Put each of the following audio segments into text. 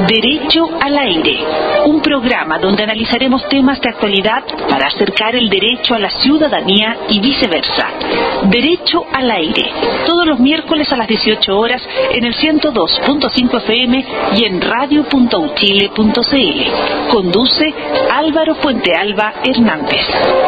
Derecho al Aire, un programa donde analizaremos temas de actualidad para acercar el derecho a la ciudadanía y viceversa. Derecho al Aire, todos los miércoles a las 18 horas en el 102.5 FM y en radio.uchile.cl. Conduce Álvaro Puentealba Hernández.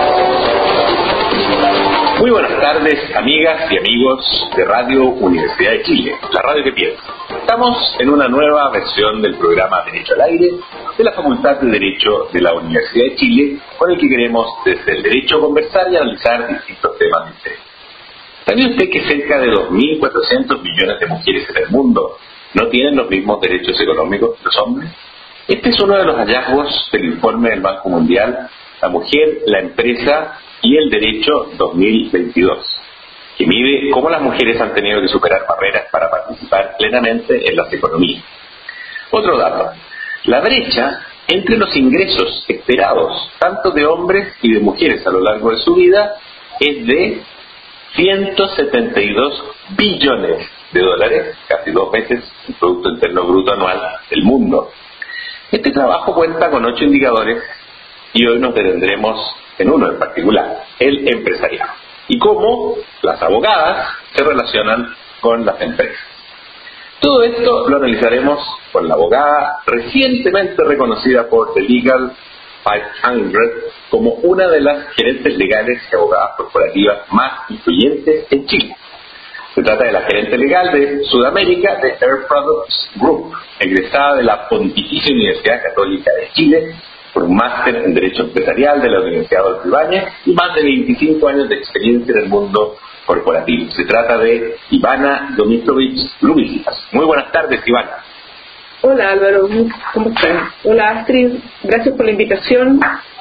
Muy buenas tardes, amigas y amigos de Radio Universidad de Chile, la radio que piensa. Estamos en una nueva versión del programa Derecho al Aire de la Facultad de Derecho de la Universidad de Chile, con el que queremos desde el derecho conversar y analizar distintos temas de interés. ¿Sabía usted que cerca de 2.400 millones de mujeres en el mundo no tienen los mismos derechos económicos que los hombres? Este es uno de los hallazgos del informe del Banco Mundial, La Mujer, la Empresa y el Derecho 2022, que mide cómo las mujeres han tenido que superar barreras para participar plenamente en las economías. Otro dato: la brecha entre los ingresos esperados, tanto de hombres y de mujeres a lo largo de su vida, es de 172 billones de dólares, casi 2 veces el Producto Interno Bruto anual del mundo. Este trabajo cuenta con 8 indicadores y hoy nos detendremos en uno en particular, el empresariado, y cómo las abogadas se relacionan con las empresas. Todo esto lo analizaremos con la abogada recientemente reconocida por The Legal 500 como una de las gerentes legales y abogadas corporativas más influyentes en Chile. Se trata de la gerente legal de Sudamérica de Air Products Group, egresada de la Pontificia Universidad Católica de Chile, por un máster en Derecho Empresarial de la Universidad Adolfo Ibáñez y más de 25 años de experiencia en el mundo corporativo. Se trata de Ivana Domitrovich Lubicias. Muy buenas tardes, Ivana. Hola Álvaro, ¿cómo estás? Hola Astrid, gracias por la invitación.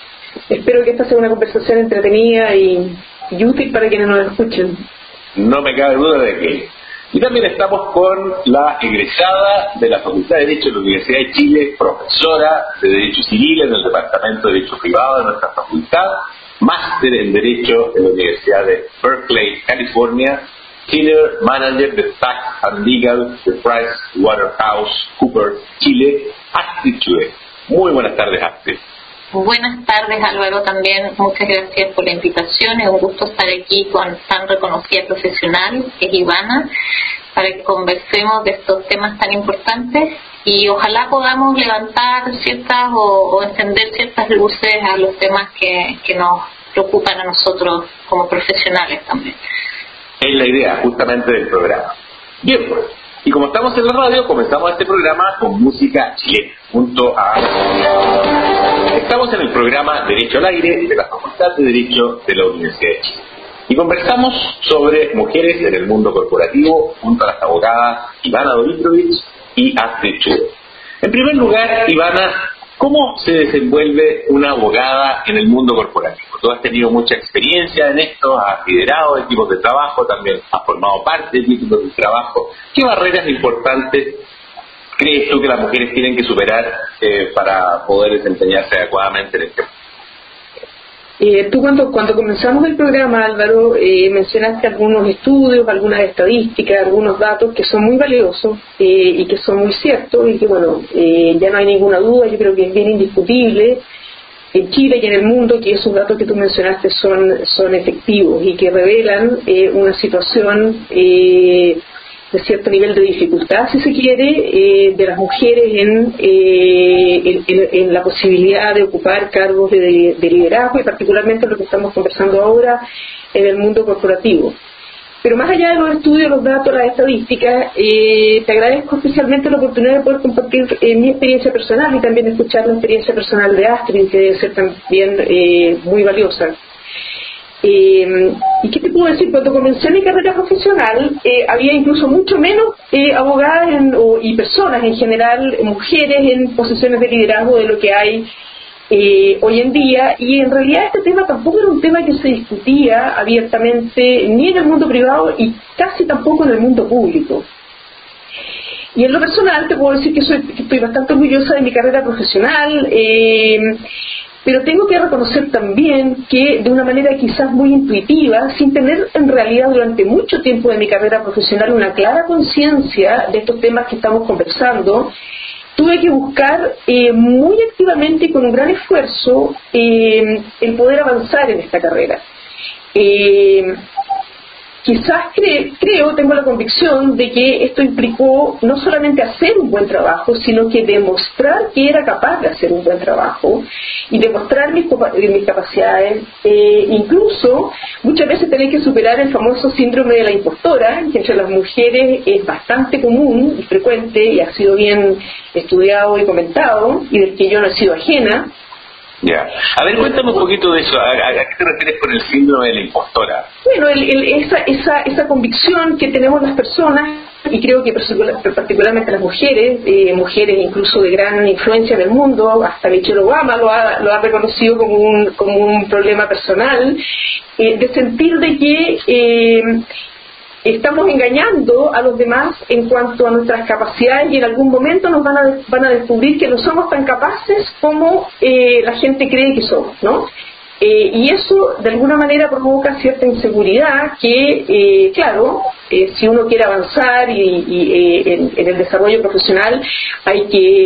Espero que esta sea una conversación entretenida y útil para quienes nos escuchen. No me cabe duda de que. Y también estamos con la egresada de la Facultad de Derecho de la Universidad de Chile, profesora de Derecho Civil en el Departamento de Derecho Privado de nuestra facultad, máster en Derecho en la Universidad de Berkeley, California, Senior Manager de Tax and Legal de PricewaterhouseCoopers, Chile, Astrid Chue. Muy buenas tardes, Astrid. Buenas tardes, Álvaro, también muchas gracias por la invitación. Es un gusto estar aquí con tan reconocida profesional que es Ivana, para que conversemos de estos temas tan importantes y ojalá podamos levantar ciertas o encender ciertas luces a los temas que nos preocupan a nosotros como profesionales también. Es la idea justamente del programa. Bien, pues, y como estamos en la radio, comenzamos este programa con música chilena, junto a... Estamos en el programa Derecho al Aire de la Facultad de Derecho de la Universidad de Chile. Y conversamos sobre mujeres en el mundo corporativo junto a las abogadas Ivana Domitrovich y Astrid Chue. En primer lugar, Ivana, ¿cómo se desenvuelve una abogada en el mundo corporativo? Tú has tenido mucha experiencia en esto, has liderado equipos de trabajo, también has formado parte de equipos de trabajo. ¿Qué barreras importantes crees tú que las mujeres tienen que superar para poder desempeñarse adecuadamente en este mundo? Tú cuando comenzamos el programa, Álvaro, mencionaste algunos estudios, algunas estadísticas, algunos datos que son muy valiosos y que son muy ciertos y que, bueno, ya no hay ninguna duda, yo creo que es bien indiscutible en Chile y en el mundo que esos datos que tú mencionaste son efectivos y que revelan una situación de cierto nivel de dificultad, si se quiere, de las mujeres en la posibilidad de ocupar cargos de liderazgo y particularmente lo que estamos conversando ahora en el mundo corporativo. Pero más allá de los estudios, los datos, las estadísticas, te agradezco especialmente la oportunidad de poder compartir mi experiencia personal y también escuchar la experiencia personal de Astrid, que debe ser también muy valiosa. ¿Y qué te puedo decir? Cuando comencé mi carrera profesional había incluso mucho menos abogadas y personas en general, mujeres en posiciones de liderazgo de lo que hay hoy en día, y en realidad este tema tampoco era un tema que se discutía abiertamente ni en el mundo privado y casi tampoco en el mundo público. Y en lo personal te puedo decir que estoy bastante orgullosa de mi carrera profesional, pero tengo que reconocer también que de una manera quizás muy intuitiva, sin tener en realidad durante mucho tiempo de mi carrera profesional una clara conciencia de estos temas que estamos conversando, tuve que buscar muy activamente y con un gran esfuerzo el poder avanzar en esta carrera. Quizás tengo la convicción de que esto implicó no solamente hacer un buen trabajo, sino que demostrar que era capaz de hacer un buen trabajo y demostrar mis capacidades, incluso muchas veces tener que superar el famoso síndrome de la impostora, que entre las mujeres es bastante común y frecuente y ha sido bien estudiado y comentado, y del que yo no he sido ajena. Ya. A ver, cuéntame un poquito de eso. ¿A qué te refieres con el síndrome de la impostora? Bueno, esa convicción que tenemos las personas, y creo que particularmente las mujeres incluso de gran influencia en el mundo, hasta Michelle Obama lo ha reconocido como un problema personal, de sentir de que estamos engañando a los demás en cuanto a nuestras capacidades, y en algún momento nos van a descubrir que no somos tan capaces como la gente cree que somos, ¿no? Y eso de alguna manera provoca cierta inseguridad que, claro, si uno quiere avanzar y en el desarrollo profesional hay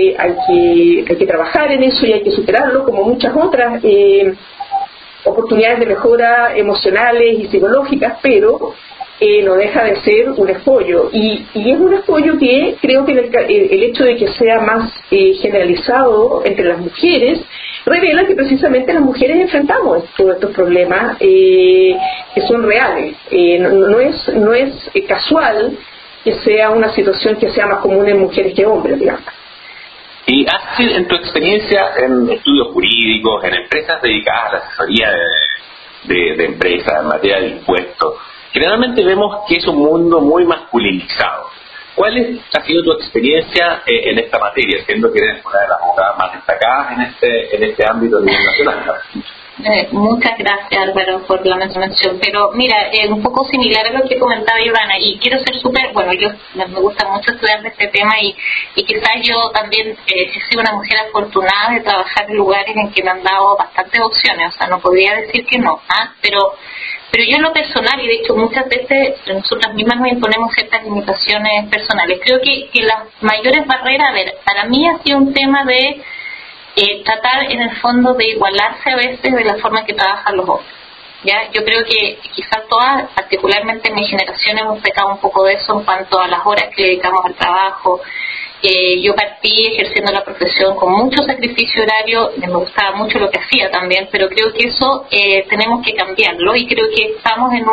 que trabajar en eso y hay que superarlo, como muchas otras oportunidades de mejora emocionales y psicológicas, pero no deja de ser un escollo, y es un escollo que creo que el hecho de que sea más generalizado entre las mujeres revela que precisamente las mujeres enfrentamos todos estos problemas que son reales. No es casual que sea una situación que sea más común en mujeres que hombres, digamos. Y en tu experiencia en estudios jurídicos, en empresas dedicadas a la asesoría de empresas en materia de impuestos, generalmente vemos que es un mundo muy masculinizado. ¿Cuál ha sido tu experiencia en esta materia, siendo que eres una de las abogadas más destacadas en este ámbito a nivel nacional? Muchas gracias, Álvaro, por la mención. Pero mira, un poco similar a lo que comentaba Ivana, y quiero ser yo me gusta mucho estudiar de este tema, y quizás yo también he sido una mujer afortunada de trabajar en lugares en que me han dado bastantes opciones, o sea, no podría decir que no, pero yo en lo personal, y de hecho muchas veces nosotras mismas nos imponemos ciertas limitaciones personales. Creo que las mayores barreras, para mí ha sido un tema de tratar en el fondo de igualarse a veces de la forma en que trabajan los hombres. ¿Ya? Yo creo que quizás todas, particularmente en mi generación, hemos pecado un poco de eso en cuanto a las horas que le dedicamos al trabajo. Yo partí ejerciendo la profesión con mucho sacrificio horario, me gustaba mucho lo que hacía también, pero creo que eso tenemos que cambiarlo, y creo que estamos en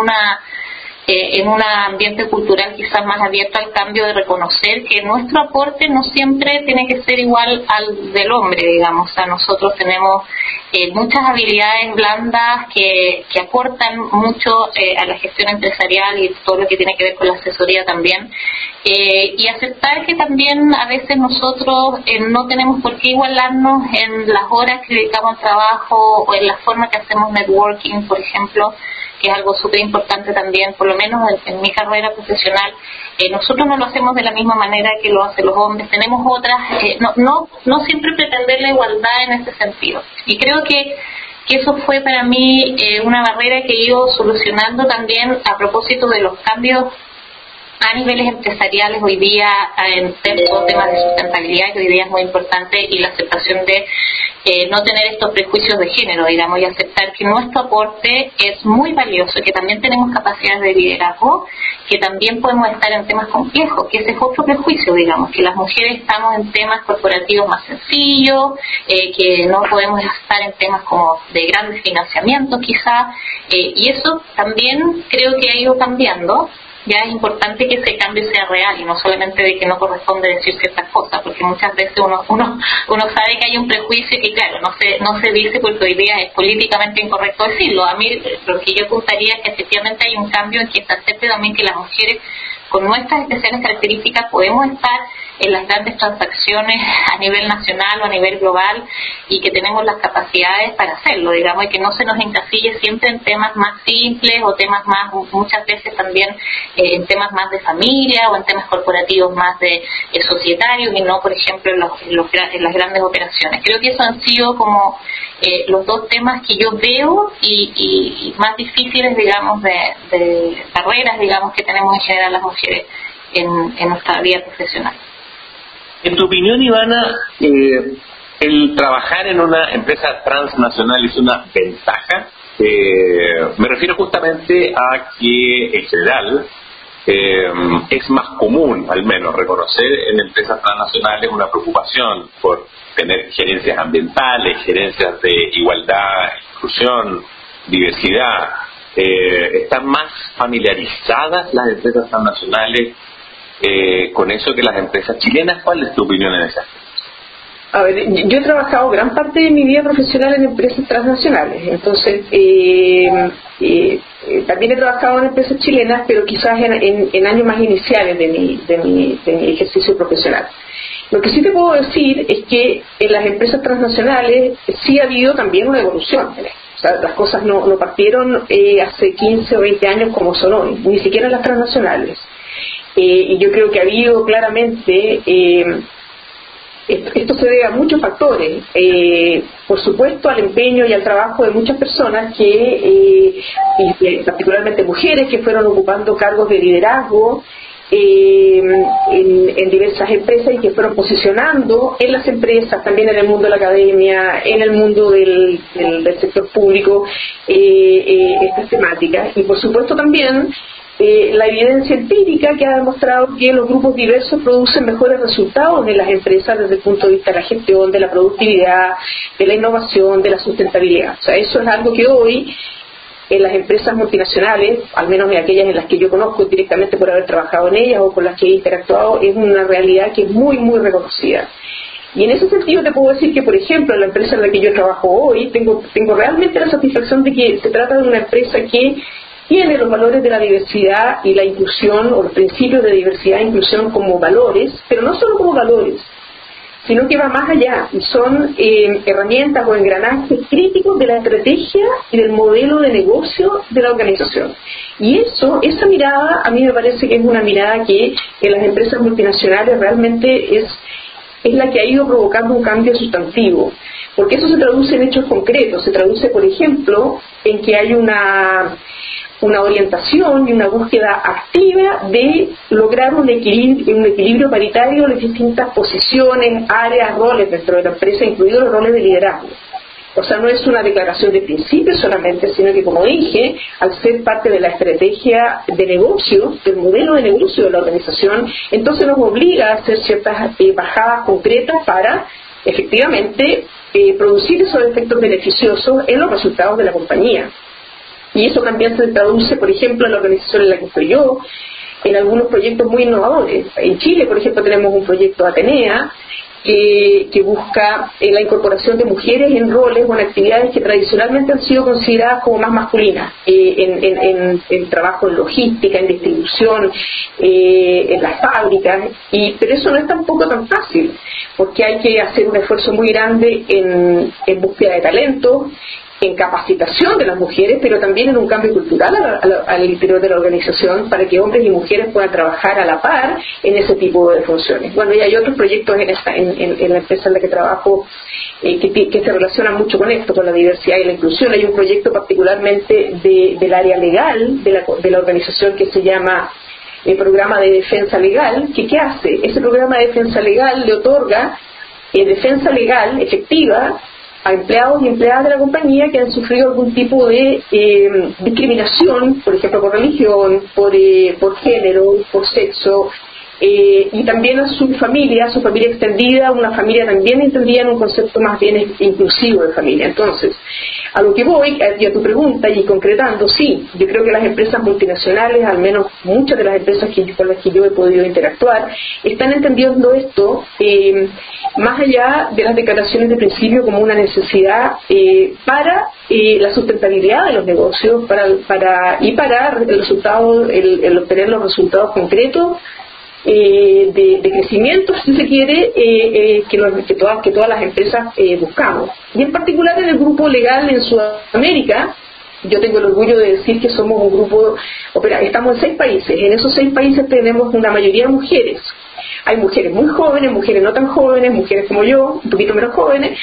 un ambiente cultural quizás más abierto al cambio, de reconocer que nuestro aporte no siempre tiene que ser igual al del hombre, digamos. O sea, nosotros tenemos muchas habilidades blandas que aportan mucho a la gestión empresarial y todo lo que tiene que ver con la asesoría también, y aceptar que también a veces nosotros no tenemos por qué igualarnos en las horas que dedicamos al trabajo o en la forma que hacemos networking, por ejemplo, que es algo súper importante también, por lo menos en mi carrera profesional. Nosotros no lo hacemos de la misma manera que lo hacen los hombres, tenemos otras, no siempre pretender la igualdad en ese sentido. Y creo que eso fue para mí una barrera que he ido solucionando también a propósito de los cambios a niveles empresariales hoy día, en temas de sustentabilidad, que hoy día es muy importante, y la aceptación de no tener estos prejuicios de género, digamos, y aceptar que nuestro aporte es muy valioso, que también tenemos capacidades de liderazgo, que también podemos estar en temas complejos, que ese es otro prejuicio, digamos, que las mujeres estamos en temas corporativos más sencillos, que no podemos estar en temas como de grandes financiamientos quizás, y eso también creo que ha ido cambiando. Ya es importante que ese cambio sea real y no solamente de que no corresponde decir ciertas cosas, porque muchas veces uno sabe que hay un prejuicio que, claro, no se dice porque hoy día es políticamente incorrecto decirlo. A mí lo que yo apuntaría es que efectivamente hay un cambio en que se acepte también que las mujeres con nuestras especiales características podemos estar en las grandes transacciones a nivel nacional o a nivel global, y que tenemos las capacidades para hacerlo, digamos, y que no se nos encasille siempre en temas más simples o temas más, muchas veces también en temas más de familia o en temas corporativos más de societarios, y no, por ejemplo, en las grandes operaciones. Creo que eso han sido como los dos temas que yo veo y más difíciles, digamos, de barreras, digamos, que tenemos en general las mujeres en nuestra vida profesional. En tu opinión, Ivana, el trabajar en una empresa transnacional es una ventaja. Me refiero justamente a que en general es más común, al menos, reconocer en empresas transnacionales una preocupación por tener gerencias ambientales, gerencias de igualdad, inclusión, diversidad. ¿Están más familiarizadas las empresas transnacionales con eso que las empresas chilenas? ¿Cuál es tu opinión en ese aspecto? A ver, yo he trabajado gran parte de mi vida profesional en empresas transnacionales, entonces también he trabajado en empresas chilenas, pero quizás en años más iniciales de mi ejercicio profesional. Lo que sí te puedo decir es que en las empresas transnacionales sí ha habido también una evolución. O sea, las cosas no partieron hace 15 o 20 años como son hoy, ni siquiera en las transnacionales. Y yo creo que ha habido claramente... Esto se debe a muchos factores, por supuesto al empeño y al trabajo de muchas personas y particularmente mujeres que fueron ocupando cargos de liderazgo en diversas empresas y que fueron posicionando en las empresas, también en el mundo de la academia, en el mundo del sector público, estas temáticas. Y por supuesto también la evidencia empírica que ha demostrado que los grupos diversos producen mejores resultados en las empresas desde el punto de vista de la gestión, de la productividad, de la innovación, de la sustentabilidad. O sea, eso es algo que hoy en las empresas multinacionales, al menos en aquellas en las que yo conozco directamente por haber trabajado en ellas o con las que he interactuado, es una realidad que es muy, muy reconocida. Y en ese sentido te puedo decir que, por ejemplo, en la empresa en la que yo trabajo hoy, tengo realmente la satisfacción de que se trata de una empresa que tiene los valores de la diversidad y la inclusión, o los principios de diversidad e inclusión como valores, pero no solo como valores, sino que va más allá y son herramientas o engranajes críticos de la estrategia y del modelo de negocio de la organización. Y esa mirada a mí me parece que es una mirada que en las empresas multinacionales realmente es la que ha ido provocando un cambio sustantivo, porque eso se traduce en hechos concretos. Se traduce, por ejemplo, en que hay una orientación y una búsqueda activa de lograr un equilibrio paritario de las distintas posiciones, áreas, roles dentro de la empresa, incluidos los roles de liderazgo. O sea, no es una declaración de principio solamente, sino que, como dije, al ser parte de la estrategia de negocio, del modelo de negocio de la organización, entonces nos obliga a hacer ciertas bajadas concretas para, efectivamente, producir esos efectos beneficiosos en los resultados de la compañía. Y eso también se traduce, por ejemplo, en la organización en la que estoy yo, en algunos proyectos muy innovadores. En Chile, por ejemplo, tenemos un proyecto Atenea que busca la incorporación de mujeres en roles o en actividades que tradicionalmente han sido consideradas como más masculinas, en trabajo en logística, en distribución, en las fábricas, pero eso no es tampoco tan fácil, porque hay que hacer un esfuerzo muy grande en búsqueda de talento, en capacitación de las mujeres, pero también en un cambio cultural al interior de la organización para que hombres y mujeres puedan trabajar a la par en ese tipo de funciones. Bueno, y hay otros proyectos en la empresa en la que trabajo que se relacionan mucho con esto, con la diversidad y la inclusión. Hay un proyecto particularmente del área legal de la organización que se llama el Programa de Defensa Legal, que ¿qué hace? Ese Programa de Defensa Legal le otorga defensa legal efectiva a empleados y empleadas de la compañía que han sufrido algún tipo de discriminación, por ejemplo por religión, por género, por sexo, y también a su familia extendida, una familia también entendida en un concepto más bien inclusivo de familia. Entonces, a lo que voy, y a tu pregunta, y concretando, sí, yo creo que las empresas multinacionales, al menos muchas de las empresas con las que yo he podido interactuar, están entendiendo esto más allá de las declaraciones de principio como una necesidad para la sustentabilidad de los negocios para el obtener los resultados concretos de crecimiento, si se quiere, que todas las empresas buscamos. Y en particular en el grupo legal en Sudamérica, yo tengo el orgullo de decir que somos un grupo, estamos en 6 países, en esos 6 países tenemos una mayoría de mujeres. Hay mujeres muy jóvenes, mujeres no tan jóvenes, mujeres como yo, un poquito menos jóvenes,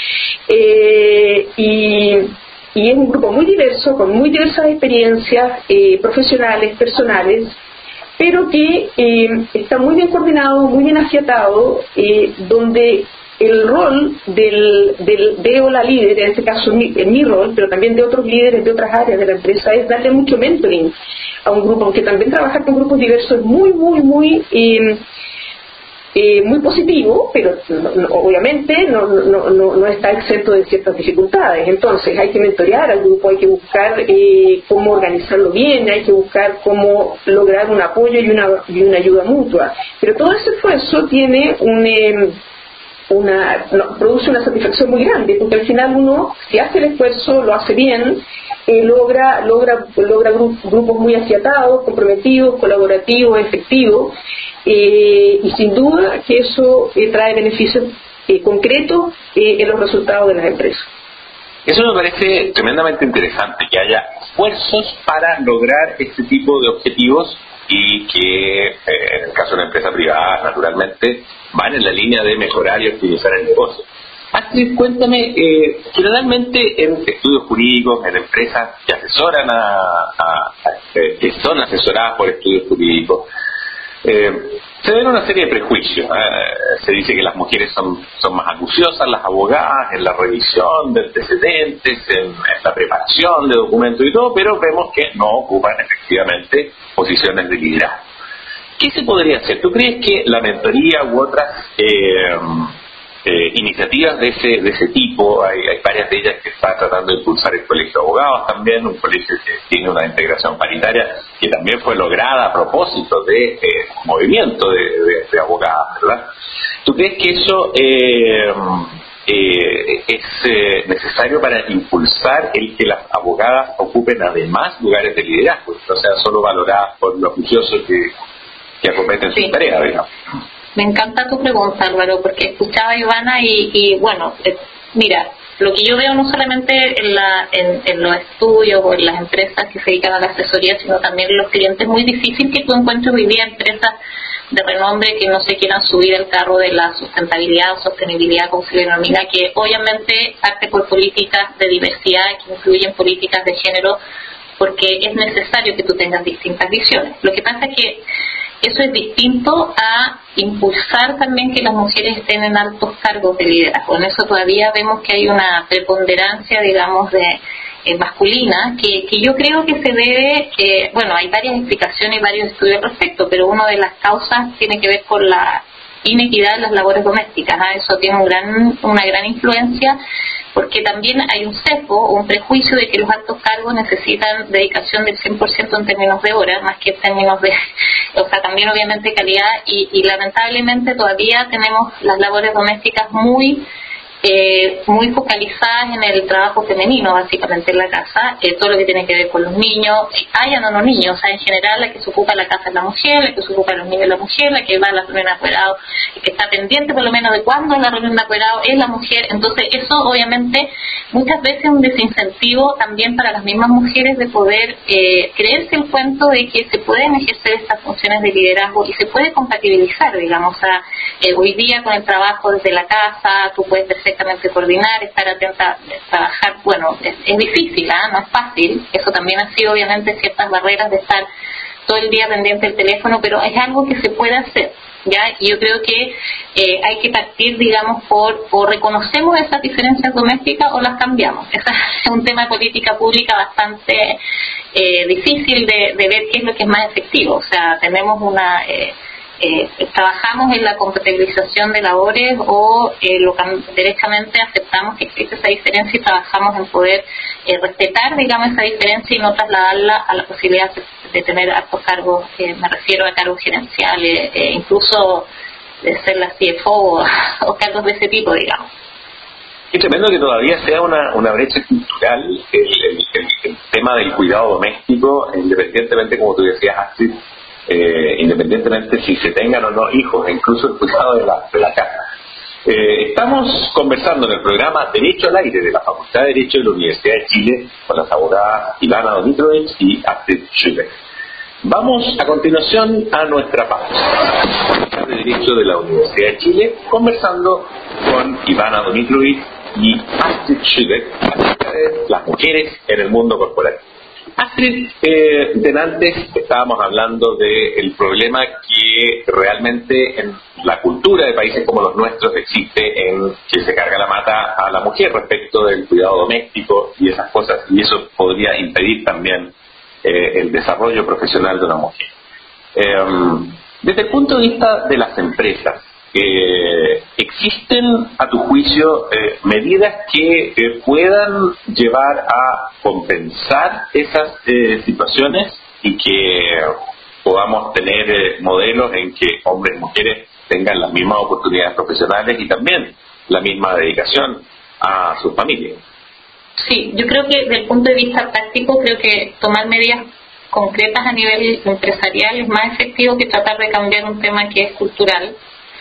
y es un grupo muy diverso, con muy diversas experiencias profesionales, personales, pero que está muy bien coordinado, muy bien afiatado, donde el rol de o la líder, en este caso mi rol, pero también de otros líderes de otras áreas de la empresa, es darle mucho mentoring a un grupo, aunque también trabajar con grupos diversos es muy positivo, pero obviamente no está exento de ciertas dificultades. Entonces hay que mentorear al grupo, hay que buscar cómo organizarlo bien, hay que buscar cómo lograr un apoyo y una ayuda mutua. Pero todo ese esfuerzo tiene produce una satisfacción muy grande, porque al final uno, si hace el esfuerzo, lo hace bien, logra grupos muy afiatados, comprometidos, colaborativos, efectivos, y sin duda que eso trae beneficios concretos en los resultados de las empresas. Eso me parece tremendamente interesante, que haya esfuerzos para lograr este tipo de objetivos y que, en el caso de una empresa privada, naturalmente, van en la línea de mejorar y optimizar el negocio. Astrid, cuéntame, generalmente en estudios jurídicos, en empresas que asesoran que son asesoradas por estudios jurídicos, se ven una serie de prejuicios. Se dice que las mujeres son más acuciosas, las abogadas, en la revisión de antecedentes, en la preparación de documentos y todo, pero vemos que no ocupan efectivamente posiciones de liderazgo. ¿Qué se podría hacer? ¿Tú crees que la mentoría u otras iniciativas de ese tipo, hay varias de ellas que está tratando de impulsar el Colegio de Abogados también, un colegio que tiene una integración paritaria que también fue lograda a propósito de movimiento de abogadas, ¿verdad? ¿Tú crees que eso es necesario para impulsar el que las abogadas ocupen además lugares de liderazgo, no sean solo valoradas por los juiciosos que acometen su tarea, digamos? Me encanta tu pregunta, Álvaro, porque escuchaba a Ivana y bueno, mira, lo que yo veo no solamente en los estudios o en las empresas que se dedican a la asesoría, sino también en los clientes, es muy difícil que tú encuentres hoy día empresas de renombre que no se quieran subir al carro de la sustentabilidad o sostenibilidad, como se le denomina, que obviamente parte por políticas de diversidad que incluyen políticas de género, porque es necesario que tú tengas distintas visiones. Lo que pasa es que eso es distinto a impulsar también que las mujeres estén en altos cargos de liderazgo. En eso todavía vemos que hay una preponderancia, digamos, masculina, que yo creo que se debe, bueno, hay varias explicaciones y varios estudios al respecto, pero una de las causas tiene que ver con la inequidad en las labores domésticas. Eso tiene una gran influencia, porque también hay un sesgo o un prejuicio de que los altos cargos necesitan dedicación del 100% en términos de horas, más que en términos de, o sea, también obviamente calidad, y lamentablemente todavía tenemos las labores domésticas muy focalizadas en el trabajo femenino, básicamente en la casa, todo lo que tiene que ver con los niños, hayan o no niños, o sea, en general la que se ocupa de la casa es la mujer, la que se ocupa de los niños es la mujer, la que va a la reunión de apoderados, y que está pendiente por lo menos de cuándo es la reunión de apoderados es la mujer. Entonces eso obviamente muchas veces es un desincentivo también para las mismas mujeres de poder creerse el cuento de que se pueden ejercer estas funciones de liderazgo y se puede compatibilizar, digamos, o sea, hoy día con el trabajo desde la casa tú puedes perfectamente coordinar, estar atenta, trabajar. Bueno, es difícil, no es fácil, eso también ha sido obviamente ciertas barreras de estar todo el día pendiente del teléfono, pero es algo que se puede hacer, ¿ya? Y yo creo que hay que partir, digamos, por o reconocemos esas diferencias domésticas o las cambiamos. Ese es un tema de política pública bastante difícil de ver qué es lo que es más efectivo. O sea, tenemos trabajamos en la compatibilización de labores o derechamente aceptamos que existe esa diferencia y trabajamos en poder respetar, digamos, esa diferencia y no trasladarla a la posibilidad de tener altos cargos, me refiero a cargos gerenciales, incluso de ser la CFO o cargos de ese tipo, digamos. Es tremendo que todavía sea una brecha cultural el tema del cuidado doméstico, independientemente, como tú decías, Astrid, independientemente si se tengan o no hijos, incluso el cuidado de la casa. Estamos conversando en el programa Derecho al Aire de la Facultad de Derecho de la Universidad de Chile con las abogadas Ivana Domitrovich y Astrid Schübeck. Vamos a continuación a nuestra pausa de Derecho de la Universidad de Chile, conversando con Ivana Domitrovich y Astrid Schübeck acerca de las mujeres en el mundo corporativo. Astrid, antes estábamos hablando del problema que realmente en la cultura de países como los nuestros existe, en que se carga la mata a la mujer respecto del cuidado doméstico y esas cosas, y eso podría impedir también el desarrollo profesional de una mujer. Desde el punto de vista de las empresas, ¿existen, a tu juicio, medidas que puedan llevar a compensar esas situaciones y que podamos tener modelos en que hombres y mujeres tengan las mismas oportunidades profesionales y también la misma dedicación a sus familias? Sí, yo creo que desde el punto de vista práctico, creo que tomar medidas concretas a nivel empresarial es más efectivo que tratar de cambiar un tema que es cultural.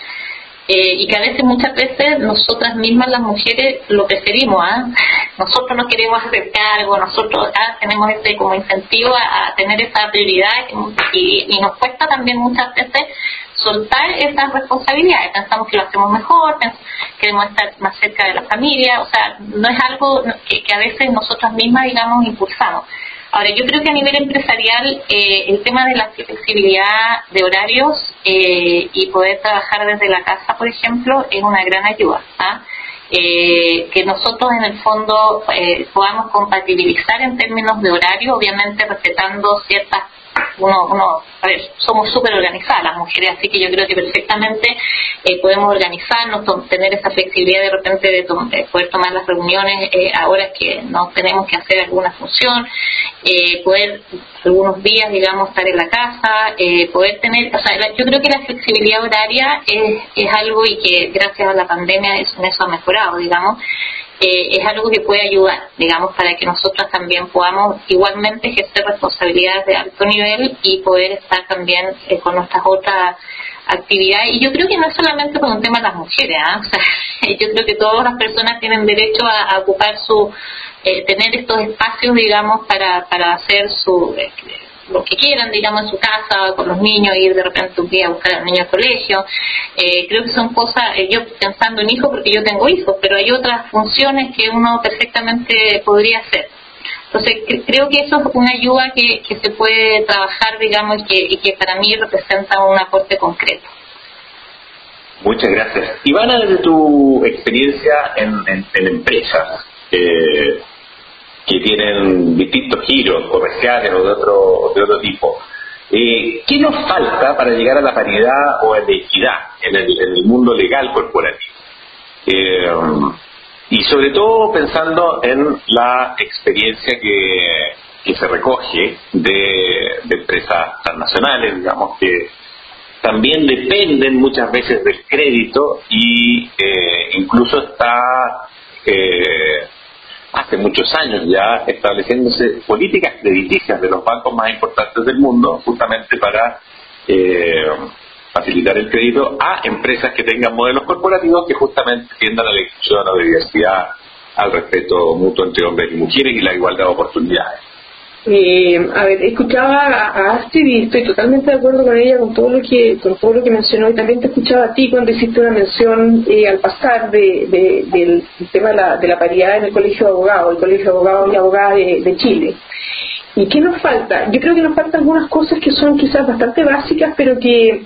Y que a veces, muchas veces, nosotras mismas las mujeres lo preferimos, nosotros no queremos hacer cargo, nosotros tenemos como incentivo a tener esa prioridad y nos cuesta también muchas veces soltar esas responsabilidades. Pensamos que lo hacemos mejor, queremos estar más cerca de la familia, o sea, no es algo que a veces nosotras mismas, digamos, impulsamos. Ahora, yo creo que a nivel empresarial el tema de la flexibilidad de horarios y poder trabajar desde la casa, por ejemplo, es una gran ayuda. Que nosotros en el fondo podamos compatibilizar en términos de horario, obviamente respetando ciertas... a ver, somos súper organizadas las mujeres, así que yo creo que perfectamente podemos organizarnos, tener esa flexibilidad de repente de poder tomar las reuniones a horas que no tenemos que hacer alguna función, poder algunos días, digamos, estar en la casa, poder tener, o sea, yo creo que la flexibilidad horaria es algo, y que gracias a la pandemia en eso ha mejorado, digamos. Es algo que puede ayudar, digamos, para que nosotras también podamos igualmente ejercer responsabilidades de alto nivel y poder estar también con nuestras otras actividades. Y yo creo que no es solamente por un tema de las mujeres, o sea, yo creo que todas las personas tienen derecho a ocupar tener estos espacios, digamos, para hacer lo que quieran, digamos, en su casa, con los niños, ir de repente un día a buscar al niño al colegio. Creo que son cosas, yo pensando en hijos, porque yo tengo hijos, pero hay otras funciones que uno perfectamente podría hacer. Entonces, creo que eso es una ayuda que se puede trabajar, digamos, y que para mí representa un aporte concreto. Muchas gracias. Ivana, desde tu experiencia en empresas que tienen distintos giros comerciales o de otro tipo, ¿qué nos falta para llegar a la paridad o a la equidad en el mundo legal corporativo? Y sobre todo pensando en la experiencia que se recoge de empresas transnacionales, digamos, que también dependen muchas veces del crédito y incluso está hace muchos años ya estableciéndose políticas crediticias de los bancos más importantes del mundo justamente para facilitar el crédito a empresas que tengan modelos corporativos que justamente tiendan a la inclusión, a la diversidad, al respeto mutuo entre hombres y mujeres y la igualdad de oportunidades. Escuchaba a Astrid y estoy totalmente de acuerdo con ella con todo lo que mencionó, y también te escuchaba a ti cuando hiciste una mención al pasar del tema de la paridad en el Colegio de Abogados, y Abogadas de Chile. ¿Y qué nos falta? Yo creo que nos faltan algunas cosas que son quizás bastante básicas, pero que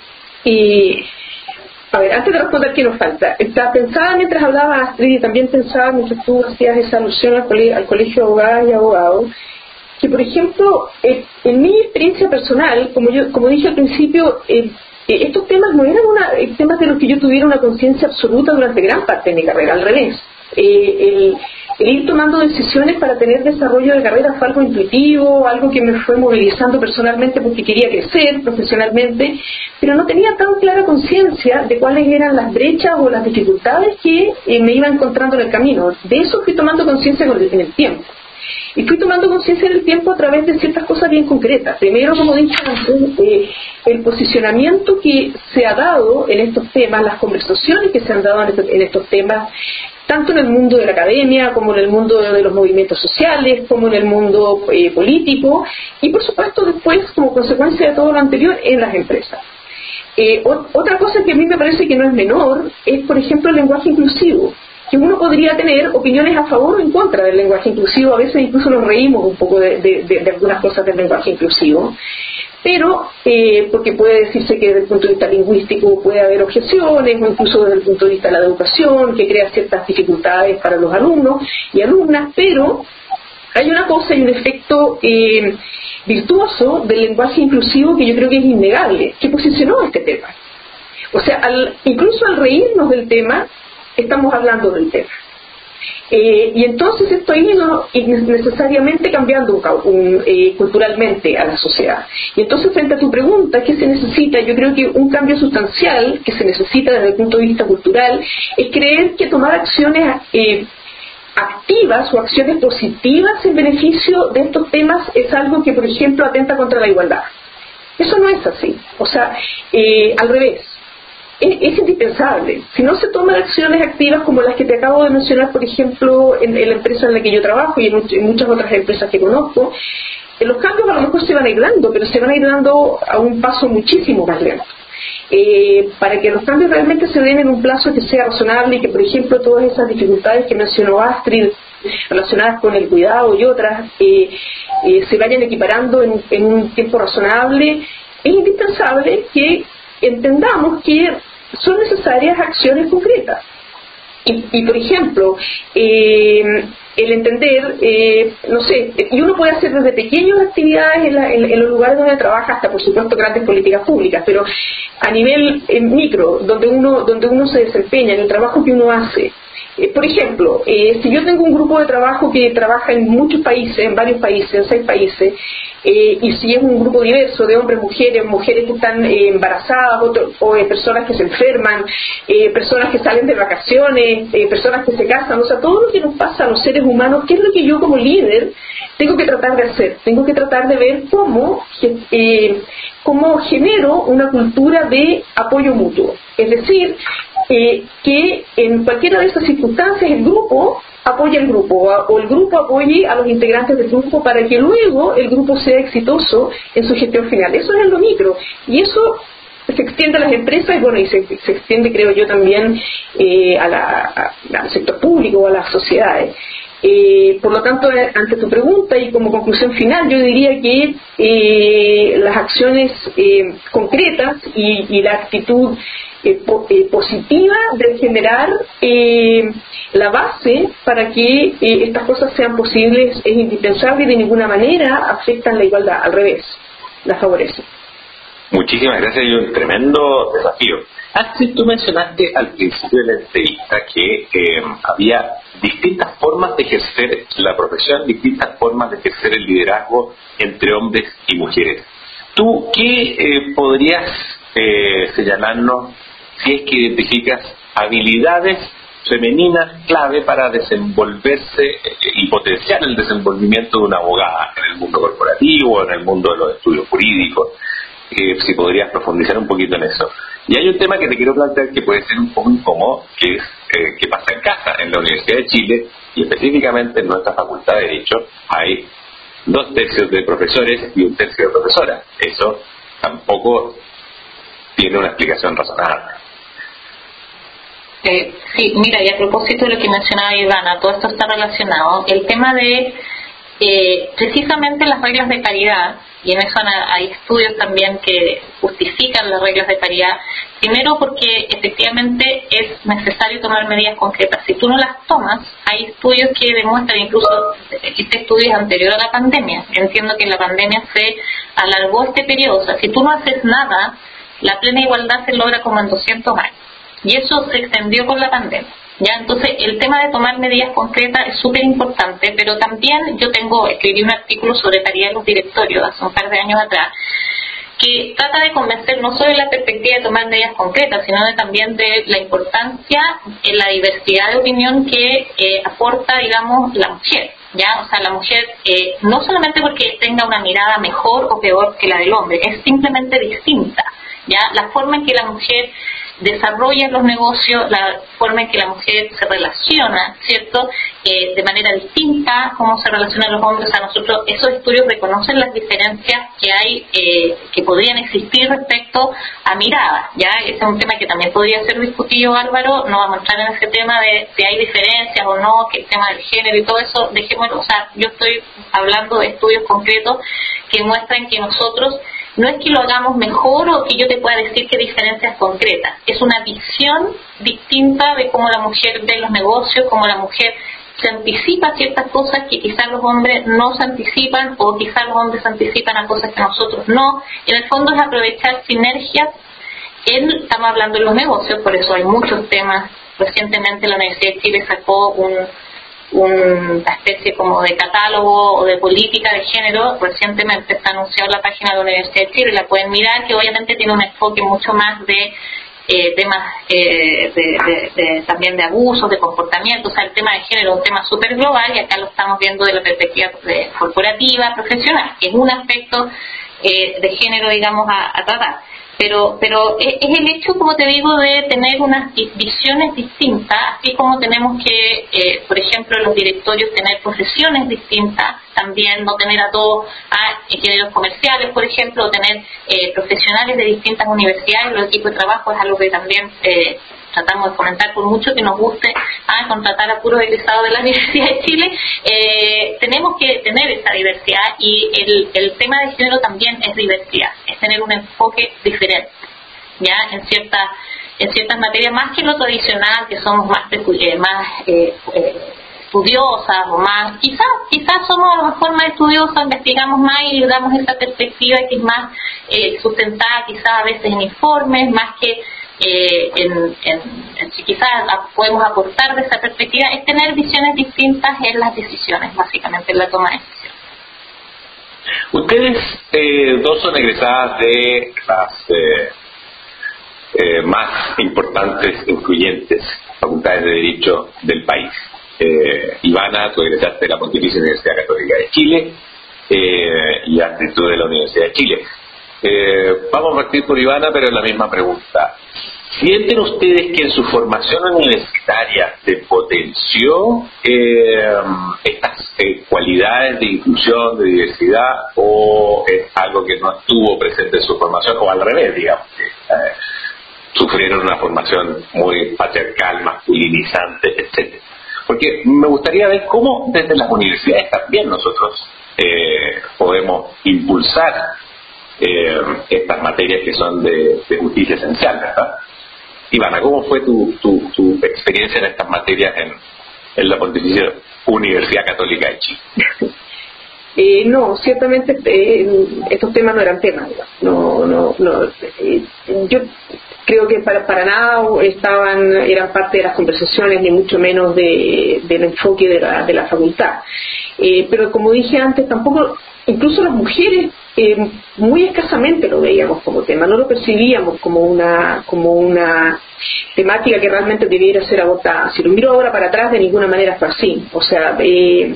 antes de responder qué nos falta, pensaba mientras hablaba Astrid, y también pensaba mientras tú hacías esa alusión al Colegio de Abogadas y Abogados, que por ejemplo, en mi experiencia personal, como dije al principio, estos temas no eran temas de los que yo tuviera una conciencia absoluta durante gran parte de mi carrera, al revés. El ir tomando decisiones para tener desarrollo de carrera fue algo intuitivo, algo que me fue movilizando personalmente porque quería crecer profesionalmente, pero no tenía tan clara conciencia de cuáles eran las brechas o las dificultades que me iba encontrando en el camino. De eso fui tomando conciencia en el tiempo. Y fui tomando conciencia en el tiempo a través de ciertas cosas bien concretas. Primero, como dije antes, el posicionamiento que se ha dado en estos temas, las conversaciones que se han dado en estos temas, tanto en el mundo de la academia, como en el mundo de los movimientos sociales, como en el mundo político, y por supuesto después, como consecuencia de todo lo anterior, en las empresas. Otra cosa que a mí me parece que no es menor es, por ejemplo, el lenguaje inclusivo. que uno podría tener opiniones a favor o en contra del lenguaje inclusivo. A veces incluso nos reímos un poco de algunas cosas del lenguaje inclusivo, pero porque puede decirse que desde el punto de vista lingüístico puede haber objeciones, o incluso desde el punto de vista de la educación, que crea ciertas dificultades para los alumnos y alumnas, pero hay una cosa y un efecto virtuoso del lenguaje inclusivo que yo creo que es innegable, que posicionó este tema. O sea, incluso al reírnos del tema, estamos hablando del tema. Y entonces esto ha ido necesariamente cambiando culturalmente a la sociedad. Y entonces, frente a tu pregunta, ¿qué se necesita? Yo creo que un cambio sustancial que se necesita desde el punto de vista cultural es creer que tomar acciones activas o acciones positivas en beneficio de estos temas es algo que, por ejemplo, atenta contra la igualdad. Eso no es así. O sea, al revés. Es indispensable. Si no se toman acciones activas como las que te acabo de mencionar, por ejemplo, en la empresa en la que yo trabajo y en muchas otras empresas que conozco, los cambios a lo mejor se van a ir dando, pero se van a ir dando a un paso muchísimo más lento. Para que los cambios realmente se den en un plazo que sea razonable y que, por ejemplo, todas esas dificultades que mencionó Astrid relacionadas con el cuidado y otras se vayan equiparando en un tiempo razonable, es indispensable que entendamos que son necesarias acciones concretas. Y por ejemplo, el entender, no sé, y uno puede hacer desde pequeñas actividades en los lugares donde trabaja hasta, por supuesto, grandes políticas públicas, pero a nivel micro, donde uno se desempeña, en el trabajo que uno hace. Por ejemplo, si yo tengo un grupo de trabajo que trabaja en muchos países, en varios países, en 6 países, y si es un grupo diverso de hombres, mujeres que están embarazadas, o personas que se enferman, personas que salen de vacaciones, personas que se casan, o sea, todo lo que nos pasa a los seres humanos, ¿qué es lo que yo como líder tengo que tratar de hacer? Tengo que tratar de ver cómo genero una cultura de apoyo mutuo. Es decir, que en cualquiera de esas circunstancias el grupo apoye al grupo o el grupo apoye a los integrantes del grupo para que luego el grupo sea exitoso en su gestión final. Eso es en lo micro y eso se extiende a las empresas y bueno, y se extiende, creo yo, también al sector público o a las sociedades. Por lo tanto, ante tu pregunta y como conclusión final, yo diría que las acciones concretas y la actitud positiva de generar la base para que estas cosas sean posibles es indispensable y de ninguna manera afectan la igualdad, al revés, la favorecen. Muchísimas gracias y un tremendo desafío. Astrid, tú mencionaste al principio de la entrevista que había distintas formas de ejercer la profesión, distintas formas de ejercer el liderazgo entre hombres y mujeres. ¿Tú qué podrías señalarnos si es que identificas habilidades femeninas clave para desenvolverse y potenciar el desenvolvimiento de una abogada en el mundo corporativo, en el mundo de los estudios jurídicos? Si podrías profundizar un poquito en eso. Y hay un tema que te quiero plantear que puede ser un poco incómodo, que es qué pasa en casa. En la Universidad de Chile, y específicamente en nuestra Facultad de Derecho, hay 2/3 de profesores y 1/3 de profesoras. Eso tampoco tiene una explicación razonable. Sí, mira, y a propósito de lo que mencionaba Ivana, todo esto está relacionado. El tema de precisamente las reglas de paridad, y en eso hay estudios también que justifican las reglas de paridad, primero porque efectivamente es necesario tomar medidas concretas. Si tú no las tomas, hay estudios que demuestran, incluso este estudio es anterior a la pandemia, entiendo que en la pandemia se alargó este periodo, o sea, si tú no haces nada, la plena igualdad se logra como en 200 años, y eso se extendió con la pandemia. Ya, entonces el tema de tomar medidas concretas es súper importante, pero también escribí un artículo sobre paridad en los directorios hace un par de años atrás, que trata de convencer no solo de la perspectiva de tomar medidas concretas, sino también de la importancia en la diversidad de opinión que aporta, digamos, la mujer. Ya, o sea, la mujer no solamente porque tenga una mirada mejor o peor que la del hombre, es simplemente distinta. Ya, la forma en que la mujer desarrolla los negocios, la forma en que la mujer se relaciona, ¿cierto? De manera distinta, cómo se relacionan los hombres. A nosotros esos estudios reconocen las diferencias que hay, que podrían existir respecto a miradas, ¿ya? Ese es un tema que también podría ser discutido, Álvaro. No vamos a entrar en ese tema de si hay diferencias o no, que el tema del género y todo eso, dejémoslo. O sea, yo estoy hablando de estudios concretos que muestran que nosotros, no es que lo hagamos mejor o que yo te pueda decir qué diferencias concretas, es una visión distinta de cómo la mujer ve los negocios, cómo la mujer se anticipa a ciertas cosas que quizás los hombres no se anticipan, o quizás los hombres se anticipan a cosas que nosotros no. En el fondo es aprovechar sinergias. Estamos hablando de los negocios, por eso hay muchos temas. Recientemente la Universidad de Chile sacó una especie como de catálogo o de política de género. Recientemente está anunciado en la página de la Universidad de Chile, la pueden mirar, que obviamente tiene un enfoque mucho más de temas también de abusos, de comportamiento. O sea, el tema de género es un tema súper global, y acá lo estamos viendo de la perspectiva corporativa, profesional, que es un aspecto de género, digamos, a tratar. Pero es el hecho, como te digo, de tener unas visiones distintas, así como tenemos que, por ejemplo, en los directorios tener profesiones distintas, también no tener a todos ingenieros comerciales, por ejemplo, o tener profesionales de distintas universidades. Los equipos de trabajo es algo que también tratamos de fomentar, por mucho que nos guste contratar a puros egresados de la Universidad de Chile. Tenemos que tener esa diversidad, y el tema de género también es diversidad, es tener un enfoque diferente, ya en ciertas materias, más que lo tradicional, que somos más estudiosas, o más, quizás somos a lo mejor más estudiosas, investigamos más y damos esa perspectiva que es más sustentada quizás a veces en informes, más que si quizás podemos aportar de esa perspectiva, es tener visiones distintas en las decisiones, básicamente en la toma de decisiones. Ustedes dos son egresadas de las más importantes, influyentes facultades de Derecho del país. Ivana, tú egresaste de la Pontificia Universidad Católica de Chile, y Astrid, tú de la Universidad de Chile. Vamos a partir por Ivana, pero es la misma pregunta. ¿Sienten ustedes que en su formación universitaria se potenció estas cualidades de inclusión, de diversidad, o es algo que no estuvo presente en su formación, o al revés, digamos, sufrieron una formación muy patriarcal, masculinizante, etcétera? Porque me gustaría ver cómo desde las universidades también nosotros podemos impulsar estas materias que son de justicia esencial, ¿verdad? Ivana, ¿cómo fue tu experiencia en estas materias en la Pontificia Universidad Católica de Chile? No, ciertamente estos temas no eran temas. No. Yo creo que para nada eran parte de las conversaciones, ni mucho menos del enfoque de la facultad. Pero como dije antes, tampoco, incluso las mujeres, muy escasamente lo veíamos como tema, no lo percibíamos como una temática que realmente debiera ser agotada. Si lo miro ahora para atrás, de ninguna manera fue así. O sea, y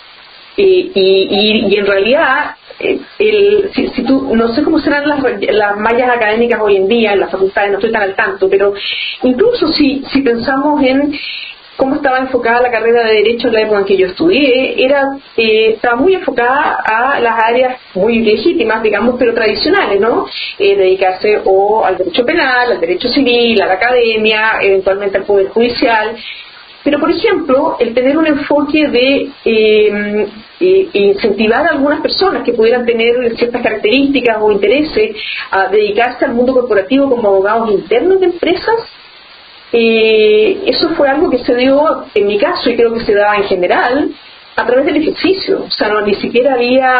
en realidad, si tú, no sé cómo serán las mallas académicas hoy en día en las facultades, no estoy tan al tanto, pero incluso si pensamos en cómo estaba enfocada la carrera de Derecho en la época en que yo estudié, estaba muy enfocada a las áreas muy legítimas, digamos, pero tradicionales, ¿no? Dedicarse o al derecho penal, al derecho civil, a la academia, eventualmente al poder judicial. Pero, por ejemplo, el tener un enfoque de incentivar a algunas personas que pudieran tener ciertas características o intereses a dedicarse al mundo corporativo como abogados internos de empresas, eso fue algo que se dio en mi caso, y creo que se daba en general, a través del ejercicio. O sea, ni siquiera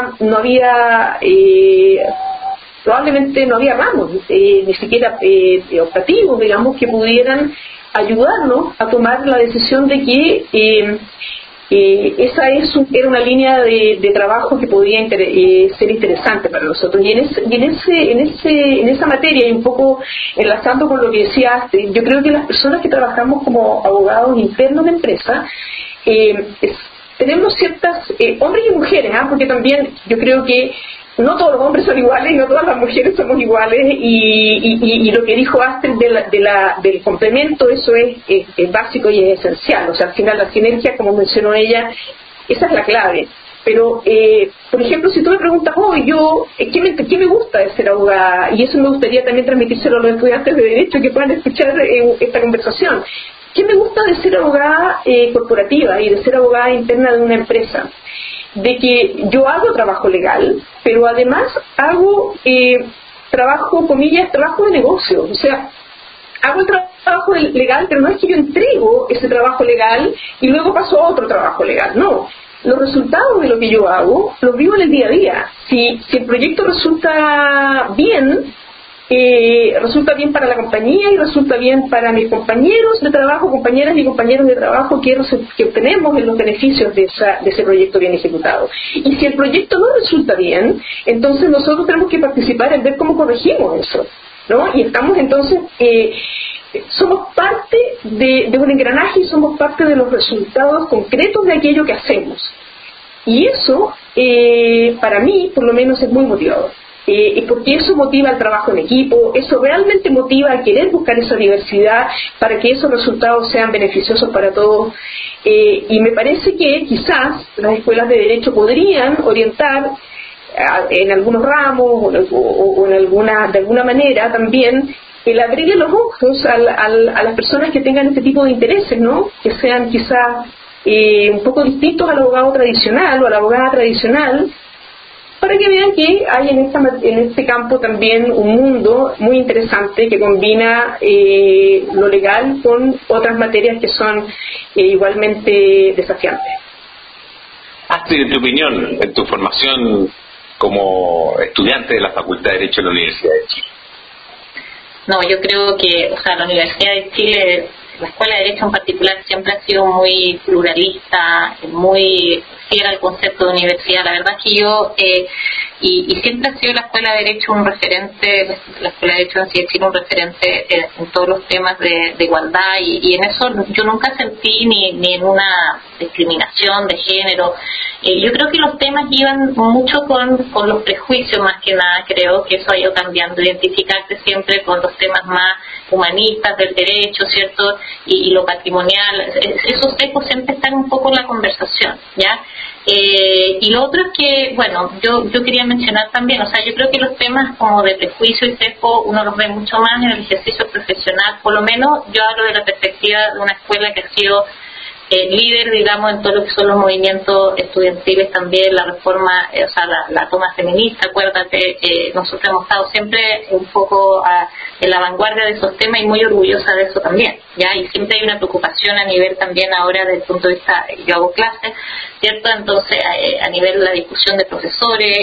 probablemente no había ramos, ni siquiera optativos, digamos, que pudieran ayudarnos a tomar la decisión de que esa era una línea de trabajo que podía ser interesante para nosotros. Y en esa materia, y un poco enlazando con lo que decías, yo creo que las personas que trabajamos como abogados internos de empresa, tenemos ciertas, hombres y mujeres, porque también yo creo que no todos los hombres son iguales y no todas las mujeres somos iguales, y lo que dijo Astrid del complemento, eso es básico y es esencial. O sea, al final la sinergia, como mencionó ella, esa es la clave. Pero, por ejemplo, si tú me preguntas, ¿qué me gusta de ser abogada? Y eso me gustaría también transmitírselo a los estudiantes de Derecho que puedan escuchar esta conversación. ¿Qué me gusta de ser abogada corporativa y de ser abogada interna de una empresa? De que yo hago trabajo legal, pero además hago trabajo, comillas, trabajo de negocio. O sea, hago el trabajo legal, pero no es que yo entrego ese trabajo legal y luego paso a otro trabajo legal. No, los resultados de lo que yo hago los vivo en el día a día. Si el proyecto resulta bien para la compañía y resulta bien para mis compañeros de trabajo, compañeras y compañeros de trabajo que obtenemos en los beneficios de ese proyecto bien ejecutado. Y si el proyecto no resulta bien, entonces nosotros tenemos que participar en ver cómo corregimos eso, ¿no? Y estamos entonces, somos parte de un engranaje y somos parte de los resultados concretos de aquello que hacemos. Y eso, para mí, por lo menos, es muy motivador. Porque eso motiva el trabajo en equipo, eso realmente motiva a querer buscar esa diversidad para que esos resultados sean beneficiosos para todos. Y me parece que quizás las escuelas de Derecho podrían orientar en algunos ramos o en de alguna manera también el abrirle los ojos a las personas que tengan este tipo de intereses, ¿no? Que sean quizás un poco distintos al abogado tradicional o a la abogada tradicional, para que vean que hay en este campo también un mundo muy interesante que combina lo legal con otras materias que son igualmente desafiantes. Astrid, en tu opinión, en tu formación como estudiante de la Facultad de Derecho de la Universidad de Chile. No, yo creo que, la Universidad de Chile, la Escuela de Derecho en particular, siempre ha sido muy pluralista, muy fiel al concepto de universidad. La verdad es que yo, y siempre ha sido la Escuela de Derecho un referente, la Escuela de Derecho en sí un referente en todos los temas de igualdad, y en eso yo nunca sentí ni en una discriminación de género. Yo creo que los temas iban mucho con los prejuicios, más que nada. Creo que eso ha ido cambiando, identificarte siempre con los temas más humanistas del derecho, ¿cierto? Y lo patrimonial, esos ecos siempre están un poco en la conversación, ¿ya? Y lo otro es que, bueno, yo quería mencionar también, yo creo que los temas como de prejuicio y sesgo uno los ve mucho más en el ejercicio profesional. Por lo menos yo hablo de la perspectiva de una escuela que ha sido líder, digamos, en todo lo que son los movimientos estudiantiles también, la reforma, la toma feminista. Acuérdate, nosotros hemos estado siempre un poco en la vanguardia de esos temas y muy orgullosa de eso también, ¿ya? Y siempre hay una preocupación a nivel también ahora desde el punto de vista, yo hago clases, ¿cierto? Entonces, a nivel de la discusión de profesores,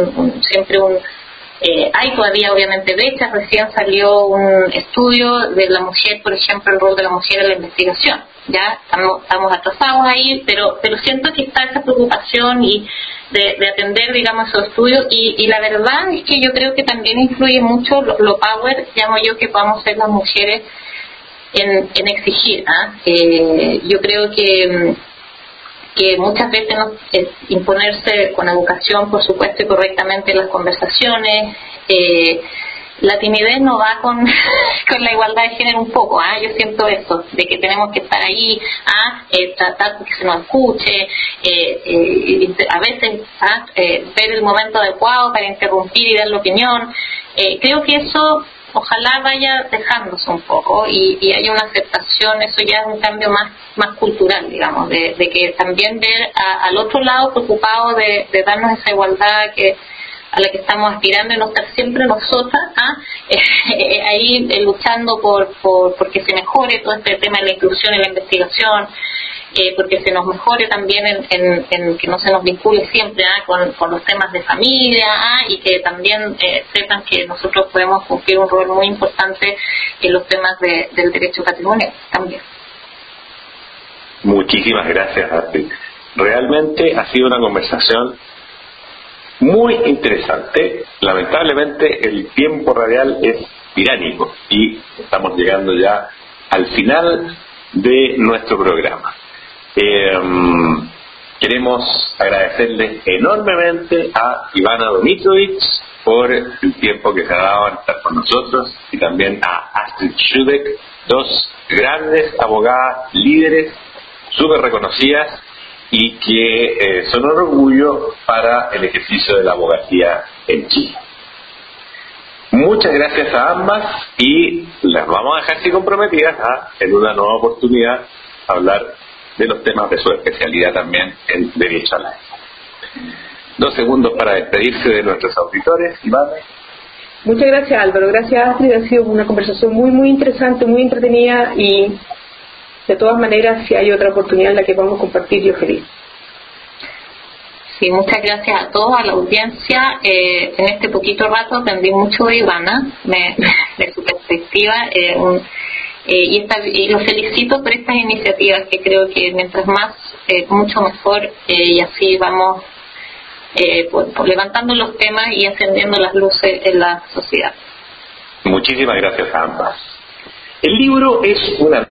hay todavía obviamente brechas. Recién salió un estudio de la mujer, por ejemplo, el rol de la mujer en la investigación. Ya estamos atrasados ahí, pero siento que está esa preocupación y de atender, digamos, esos estudios, y la verdad es que yo creo que también influye mucho lo power, llamo yo, que podamos ser las mujeres en exigir. Yo creo que muchas veces imponerse con educación, por supuesto, y correctamente en las conversaciones. La timidez no va con la igualdad de género un poco. Yo siento eso, de que tenemos que estar ahí, tratar de que se nos escuche, a veces ver el momento adecuado para interrumpir y dar la opinión. Creo que eso ojalá vaya dejándose un poco y haya una aceptación. Eso ya es un cambio más cultural, digamos, de que también ver al otro lado preocupado de darnos esa igualdad a la que estamos aspirando, y no estar siempre nosotras ahí luchando porque se mejore todo este tema de la inclusión en la investigación, porque se nos mejore también en que no se nos vincule siempre con los temas de familia, y que también sepan que nosotros podemos cumplir un rol muy importante en los temas del derecho patrimonial también. Muchísimas gracias, Astrid. Realmente ha sido una conversación muy interesante. Lamentablemente el tiempo radial es tiránico y estamos llegando ya al final de nuestro programa. Queremos agradecerles enormemente a Ivana Domitrovich por el tiempo que se ha dado a estar con nosotros, y también a Astrid Schudek, dos grandes abogadas líderes, súper reconocidas y que son un orgullo para el ejercicio de la abogacía en Chile. Muchas gracias a ambas, y las vamos a dejar así comprometidas en una nueva oportunidad a hablar de los temas de su especialidad también en Derecho al Aire. 2 segundos para despedirse de nuestros auditores. Iván. Muchas gracias, Álvaro. Gracias, Astrid. Ha sido una conversación muy interesante, muy entretenida, y de todas maneras, si hay otra oportunidad en la que podamos compartir, yo feliz. Sí, muchas gracias a todos, a la audiencia. En este poquito rato aprendí mucho de Ivana, de su perspectiva, y los felicito por estas iniciativas, que creo que mientras más, mucho mejor, y así vamos levantando los temas y encendiendo las luces en la sociedad. Muchísimas gracias a ambas. El libro es una